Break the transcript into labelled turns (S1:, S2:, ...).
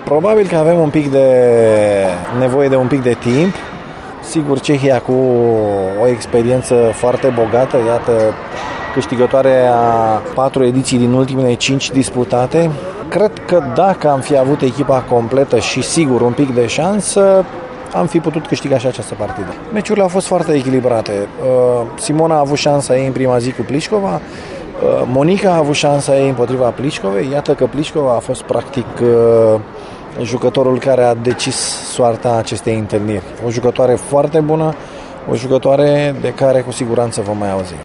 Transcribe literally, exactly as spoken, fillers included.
S1: Probabil că avem un pic de nevoie de un pic de timp. Sigur, Cehia cu o experiență foarte bogată, iată, câștigătoare a patru ediții din ultimele cinci disputate. Cred că dacă am fi avut echipa completă și sigur un pic de șansă, am fi putut câștiga și această partidă. Meciurile au fost foarte echilibrate. Simona a avut șansa ei în prima zi cu Plișcova, Monica a avut șansa ei împotriva Plișcovei. Iată că Plișcova a fost practic jucătorul care a decis soarta acestei întâlniri. O jucătoare foarte bună, o jucătoare de care cu siguranță vom mai auzi.